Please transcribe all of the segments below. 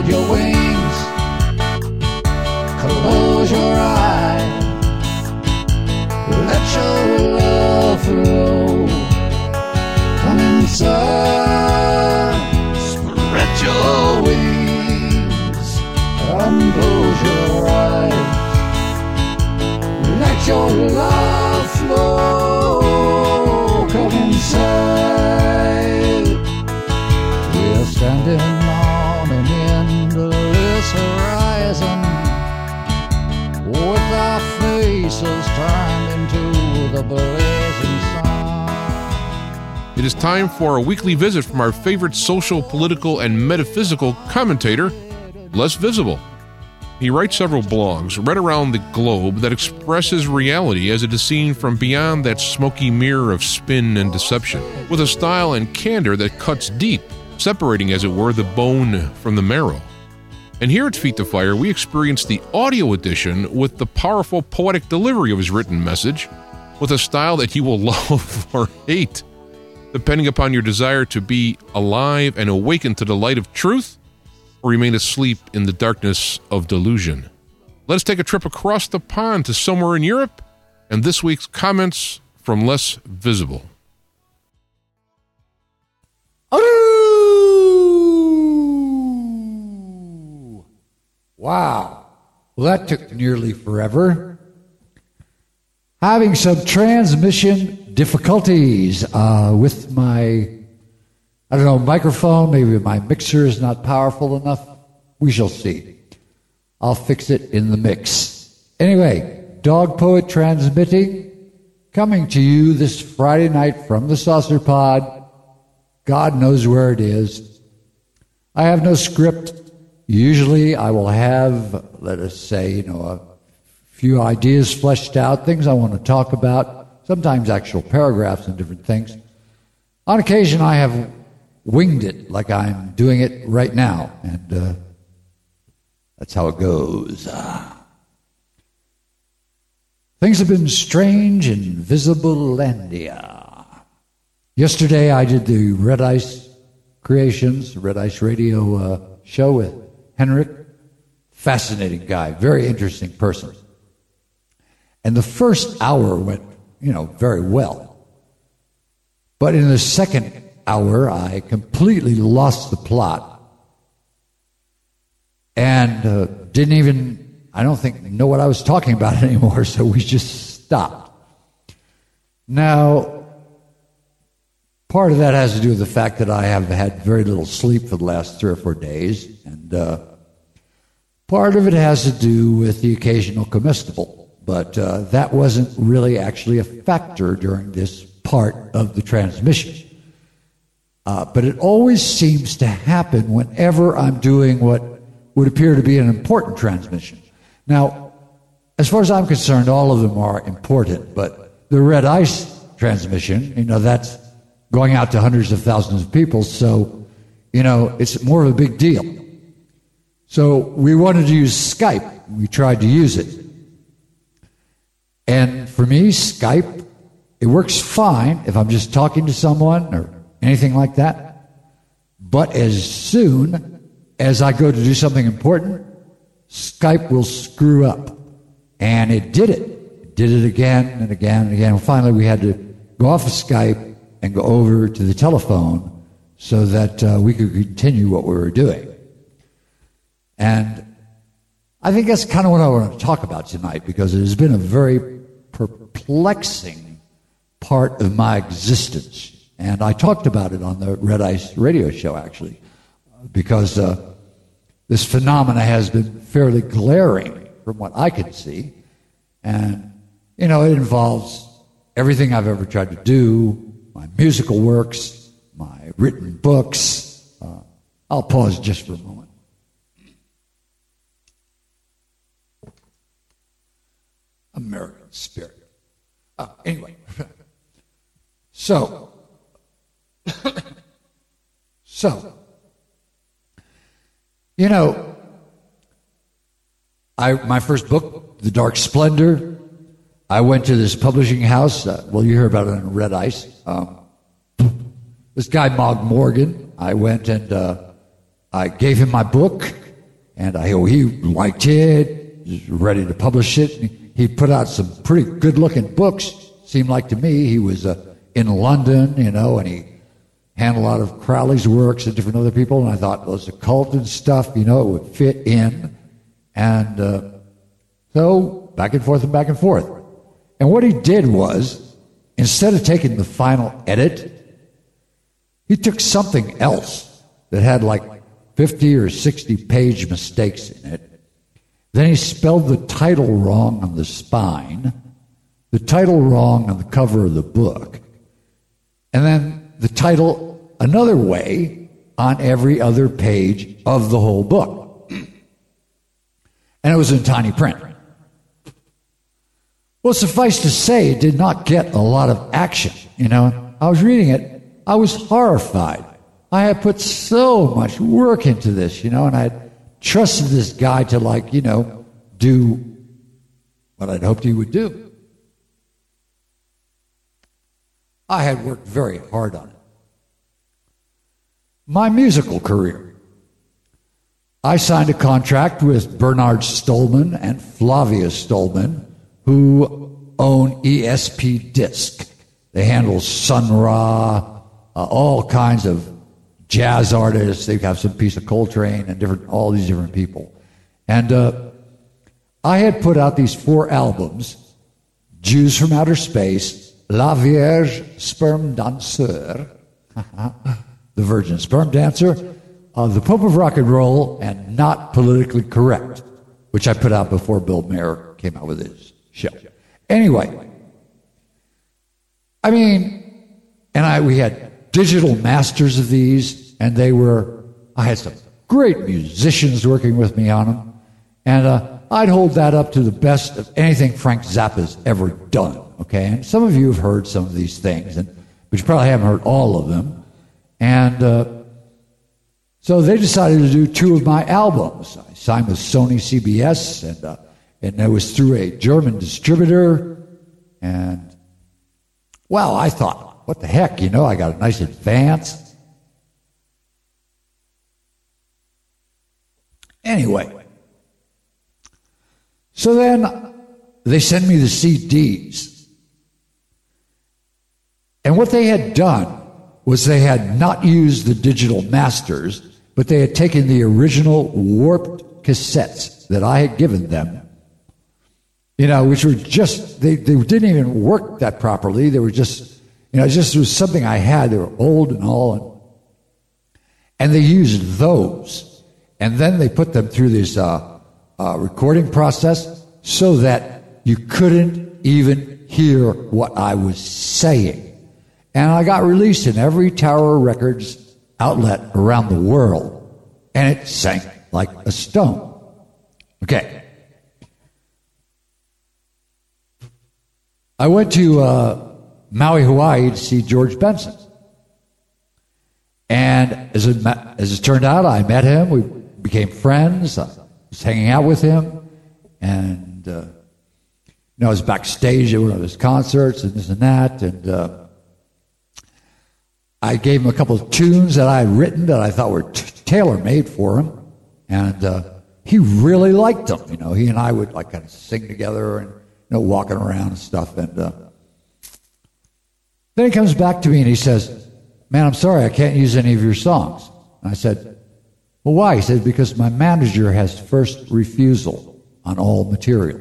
spread your wings, close your eyes, let your love flow. Come inside, spread your wings, and close your eyes, let your love flow. Come inside. We're standing on an endless horizon, with our faces turned into the blazing sun. It is time for a weekly visit from our favorite social, political, and metaphysical commentator, Les Visible. He writes several blogs right around the globe that expresses reality as it is seen from beyond that smoky mirror of spin and deception, with a style and candor that cuts deep, separating, as it were, the bone from the marrow. And here at Feet to Fire, we experience the audio edition with the powerful poetic delivery of his written message, with a style that you will love or hate, depending upon your desire to be alive and awaken to the light of truth, or remain asleep in the darkness of delusion. Let us take a trip across the pond to somewhere in Europe, and this week's comments from Les Visible. Wow. Well, that took nearly forever. Having some transmission difficulties with my, microphone. Maybe my mixer is not powerful enough. We shall see. I'll fix it in the mix. Anyway, Dog Poet transmitting, coming to you this Friday night from the Saucer Pod. God knows where it is. I have no script. Usually I will have, let us say, a few ideas fleshed out, things I want to talk about, sometimes actual paragraphs and different things. On occasion I have winged it like I'm doing it right now, and that's how it goes. Things have been strange in Visible-landia. Yesterday I did the Red Ice Creations, Red Ice Radio show with Henrik. Fascinating guy, very interesting person. And the first hour went, very well. But in the second hour, I completely lost the plot. And didn't even, I don't think, know what I was talking about anymore, so we just stopped. Now, part of that has to do with the fact that I have had very little sleep for the last 3 or 4 days, and part of it has to do with the occasional comestible, but that wasn't really actually a factor during this part of the transmission. But it always seems to happen whenever I'm doing what would appear to be an important transmission. Now, as far as I'm concerned, all of them are important, but the Red Ice transmission, that's going out to hundreds of thousands of people, so, it's more of a big deal. So we wanted to use Skype. We tried to use it. And for me, Skype, it works fine if I'm just talking to someone or anything like that. But as soon as I go to do something important, Skype will screw up. And it did it. It did it again and again and again. Finally, we had to go off of Skype and go over to the telephone so that we could continue what we were doing. And I think that's kind of what I want to talk about tonight, because it has been a very perplexing part of my existence. And I talked about it on the Red Ice radio show, actually, because this phenomena has been fairly glaring from what I can see. And, it involves everything I've ever tried to do, my musical works, my written books. I'll pause just for a moment. American spirit. Anyway, so, my first book, The Dark Splendor, I went to this publishing house. You hear about it on Red Ice. This guy, Mog Morgan, I went and I gave him my book, And he liked it, was ready to publish it. He put out some pretty good-looking books. Seemed like to me he was in London, and he handled a lot of Crowley's works and different other people. And I thought, well, it's occult and stuff, it would fit in. And so back and forth and back and forth. And what he did was, instead of taking the final edit, he took something else that had like 50 or 60 page mistakes in it. Then he spelled the title wrong on the spine, the title wrong on the cover of the book, and then the title another way on every other page of the whole book. And it was in tiny print. Well, suffice to say, it did not get a lot of action. I was reading it, I was horrified. I had put so much work into this, and I had trusted this guy to, do what I'd hoped he would do. I had worked very hard on it. My musical career. I signed a contract with Bernard Stolman and Flavia Stolman, who own ESP Disc. They handle Sun Ra, all kinds of jazz artists. They have some piece of Coltrane and all these different people. And I had put out these 4 albums: Jews from Outer Space, La Vierge Sperm Danseur, the Virgin Sperm Dancer, The Pope of Rock and Roll, and Not Politically Correct, which I put out before Bill Maher came out with his show. Anyway, we had digital masters of these, and I had some great musicians working with me on them, and I'd hold that up to the best of anything Frank Zappa's ever done, okay? And some of you have heard some of these things, but you probably haven't heard all of them. And so they decided to do 2 of my albums. I signed with Sony CBS, and it was through a German distributor. And, well, I thought, what the heck, I got a nice advance. Anyway, so then they sent me the CDs. And what they had done was they had not used the digital masters, but they had taken the original warped cassettes that I had given them, which were just, they didn't even work that properly. They were just, just was something I had. They were old and all. And they used those. And then they put them through this recording process so that you couldn't even hear what I was saying. And I got released in every Tower Records outlet around the world, and it sank like a stone. Okay. I went to Maui, Hawaii to see George Benson. And as it turned out, I met him. We became friends. I was hanging out with him. And, I was backstage at one of his concerts and this and that. And I gave him a couple of tunes that I had written that I thought were tailor-made for him. And he really liked them. He and I would kind of sing together and walking around and stuff. And then he comes back to me and he says, "Man, I'm sorry, I can't use any of your songs." And I said, "Well, why?" He said, "Because my manager has first refusal on all material."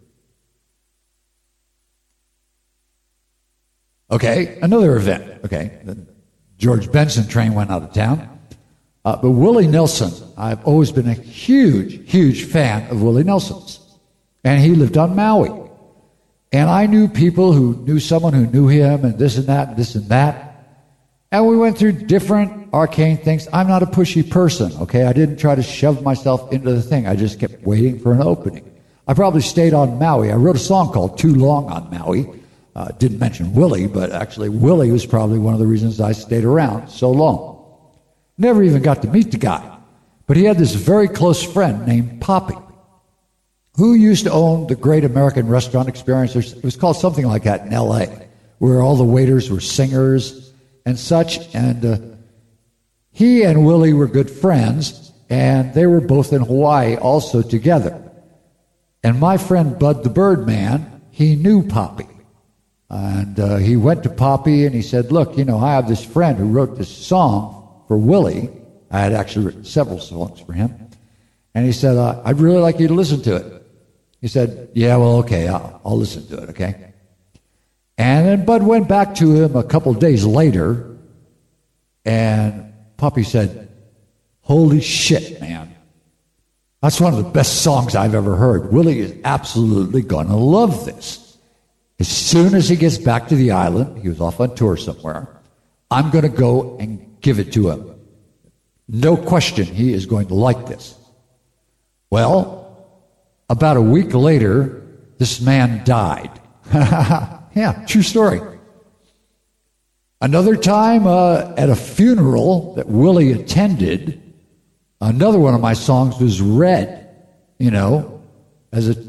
Okay, another event. Okay, the George Benson train went out of town. But Willie Nelson, I've always been a huge, huge fan of Willie Nelson's. And he lived on Maui. And I knew people who knew someone who knew him and this and that and this and that. And we went through different arcane things. I'm not a pushy person, okay? I didn't try to shove myself into the thing. I just kept waiting for an opening. I probably stayed on Maui. I wrote a song called Too Long on Maui. Didn't mention Willie, but actually Willie was probably one of the reasons I stayed around so long. Never even got to meet the guy. But he had this very close friend named Poppy, who used to own the Great American Restaurant Experience. It was called something like that in L.A., where all the waiters were singers and such. And he and Willie were good friends. and they were both in Hawaii also together. And my friend Bud the Birdman, he knew Poppy. And he went to Poppy and he said, look, I have this friend who wrote this song for Willie. I had actually written several songs for him. And he said, I'd really like you to listen to it. He said, yeah, well, okay, I'll listen to it, okay? And then Bud went back to him a couple days later, and Poppy said, holy shit, man. That's one of the best songs I've ever heard. Willie is absolutely going to love this. As soon as he gets back to the island, he was off on tour somewhere, I'm going to go and give it to him. No question, he is going to like this. Well, about a week later, this man died. Yeah, true story. Another time, at a funeral that Willie attended, another one of my songs was read, as a,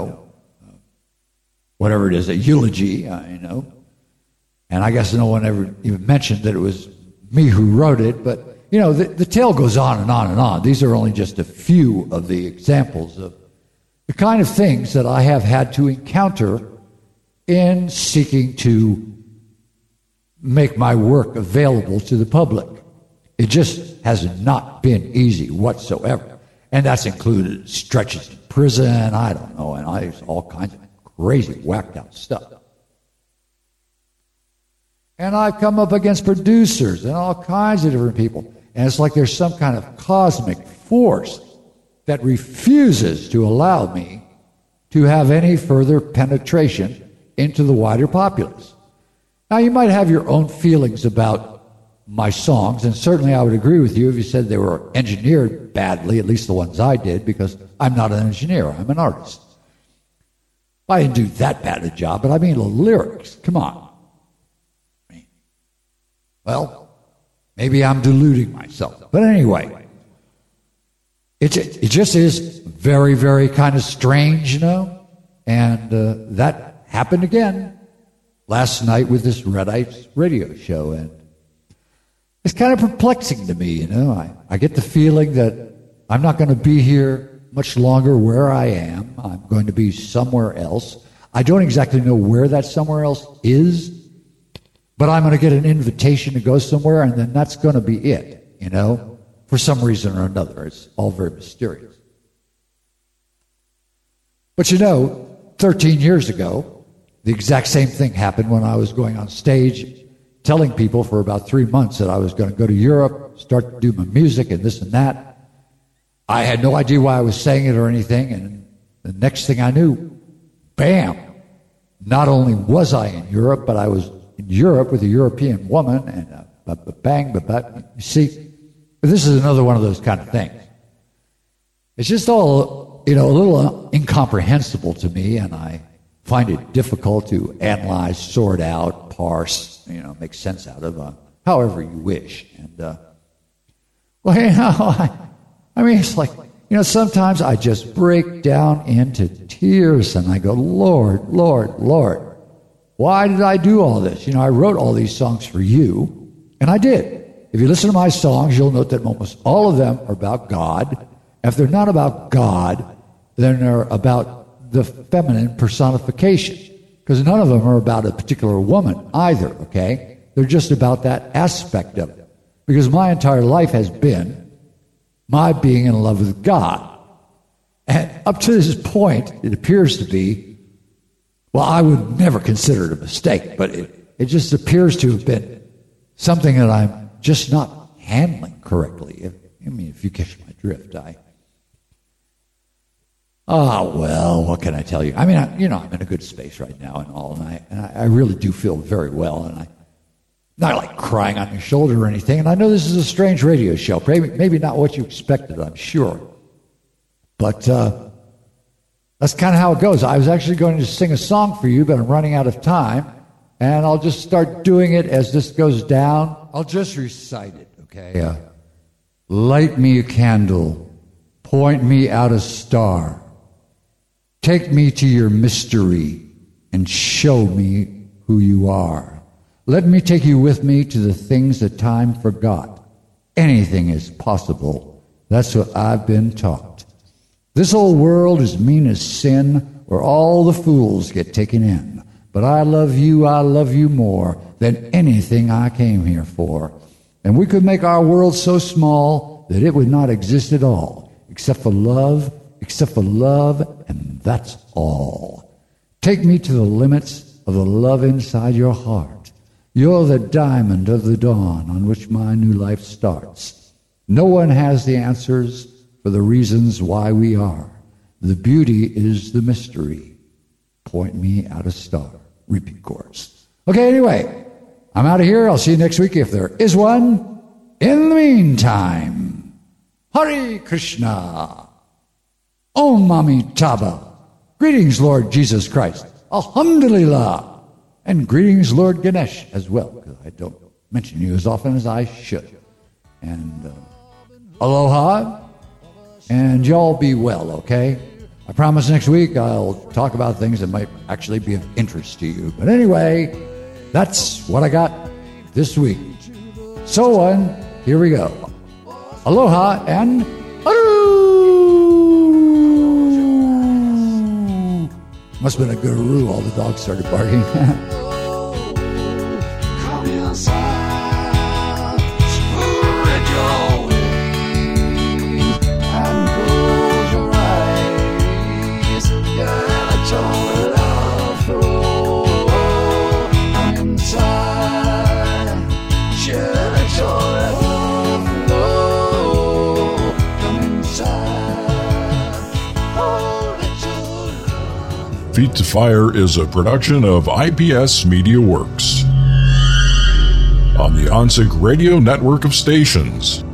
whatever it is, a eulogy, And I guess no one ever even mentioned that it was me who wrote it, but, the tale goes on and on and on. These are only just a few of the examples of the kind of things that I have had to encounter in seeking to make my work available to the public. It just has not been easy whatsoever. And that's included stretches in prison, I don't know, and all kinds of crazy, whacked out stuff. And I've come up against producers and all kinds of different people. And it's like there's some kind of cosmic force that refuses to allow me to have any further penetration into the wider populace. Now, you might have your own feelings about my songs, and certainly I would agree with you if you said they were engineered badly, at least the ones I did, because I'm not an engineer, I'm an artist. I didn't do that bad a job, but I mean the lyrics, come on. Well, maybe I'm deluding myself. But anyway, it just is very, very kind of strange, And that happened again last night with this Red Ice radio show. And it's kind of perplexing to me, I get the feeling that I'm not going to be here much longer where I am. I'm going to be somewhere else. I don't exactly know where that somewhere else is. But I'm going to get an invitation to go somewhere, and then that's going to be it, for some reason or another. It's all very mysterious. But 13 years ago, the exact same thing happened when I was going on stage telling people for about 3 months that I was going to go to Europe, start to do my music and this and that. I had no idea why I was saying it or anything, and the next thing I knew, bam! Not only was I in Europe, but I was in Europe with a European woman, and bang, you see, this is another one of those kind of things. It's just all, a little incomprehensible to me, and I find it difficult to analyze, sort out, parse, make sense out of, however you wish. And, it's like, sometimes I just break down into tears, and I go, Lord, Lord, Lord. Why did I do all this? I wrote all these songs for you, and I did. If you listen to my songs, you'll note that almost all of them are about God. If they're not about God, then they're about the feminine personification, because none of them are about a particular woman either, okay? They're just about that aspect of it, because my entire life has been my being in love with God. And up to this point, it appears to be, well, I would never consider it a mistake, but it just appears to have been something that I'm just not handling correctly. If you catch my drift, well, what can I tell you? I'm in a good space right now and all, and I really do feel very well, and I'm not like crying on your shoulder or anything, and I know this is a strange radio show, maybe not what you expected, I'm sure, but that's kind of how it goes. I was actually going to sing a song for you, but I'm running out of time, and I'll just start doing it as this goes down. I'll just recite it, okay? Light me a candle, point me out a star, take me to your mystery, and show me who you are. Let me take you with me to the things that time forgot. Anything is possible That's what I've been taught. This old world is mean as sin, where all the fools get taken in. But I love you more than anything I came here for. And we could make our world so small that it would not exist at all, except for love, and that's all. Take me to the limits of the love inside your heart. You're the diamond of the dawn on which my new life starts. No one has the answers for the reasons why we are. The beauty is the mystery. Point me at a star. Repeat chorus. Okay, anyway, I'm out of here. I'll see you next week if there is one. In the meantime, Hare Krishna. Om Amitabha. Greetings, Lord Jesus Christ. Alhamdulillah. And greetings, Lord Ganesh, as well, because I don't mention you as often as I should. And aloha. And y'all be well, okay? I promise next week I'll talk about things that might actually be of interest to you. But anyway, that's what I got this week. So here we go. Aloha and aru! Must have been a guru. All the dogs started barking. Come inside, spread your wings, and close your eyes. Let your love flow. Come inside, let your love flow. Come inside, let your love. Feet to Fire is a production of IPS Media Works on the OnSync Radio network of stations.